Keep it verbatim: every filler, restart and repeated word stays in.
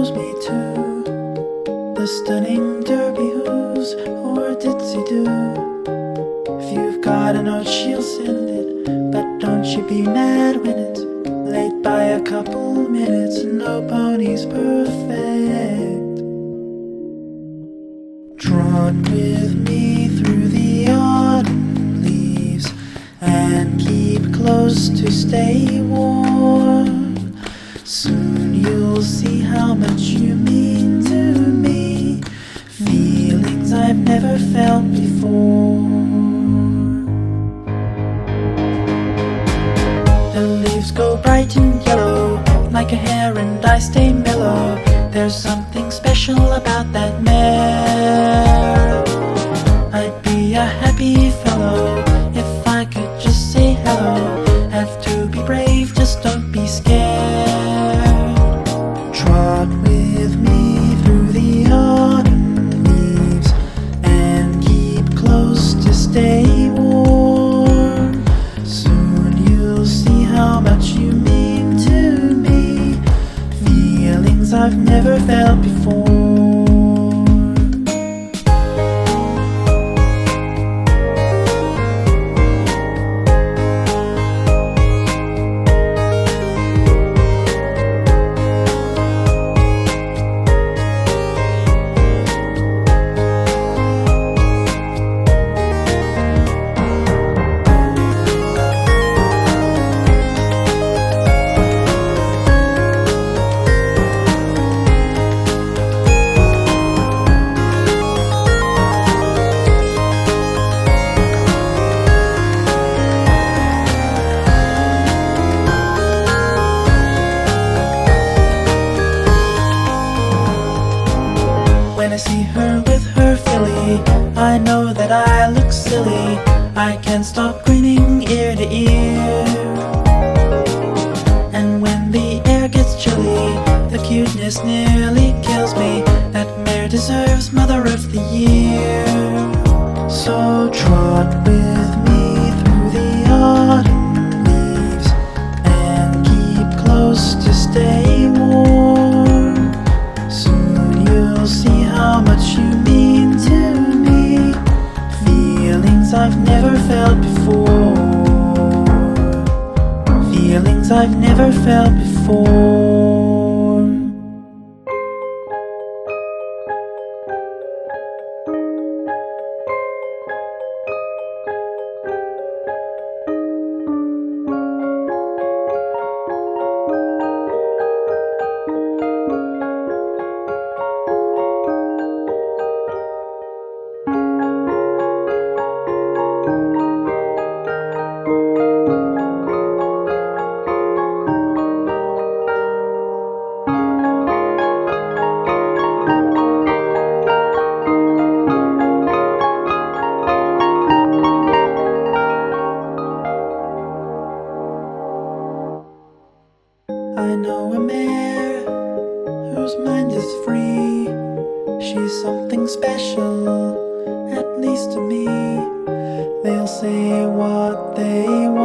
knows me too. The stunning derby who's or ditsy-do. If you've got a note, she'll send it, but don't you be mad when it's late by a couple minutes. No pony's perfect. Trot with me through the autumn leaves and keep close to stay warm. Soon you'll see how much you mean to me, feelings I've never felt before. The leaves go bright and yellow like a hair and I stay mellow. There's something special about that mare. I'd be a happy fellow if I could just say hello. Have to be brave, just don't be scared. Trot with me through the autumn leaves and keep close to stay warm. Soon you'll see how much you mean to me, feelings I've never felt before. When I see her with her filly, I know that I look silly. I can't stop grinning ear to ear. And when the air gets chilly, the cuteness nearly kills me. That mare deserves Mother of the Year. So trot with me through the autumn leaves and keep close to stay warm. Soon you'll see how much you mean to me, feelings I've never felt before, feelings I've never felt before. I know a mare whose mind is free. She's something special, at least to me. They'll say what they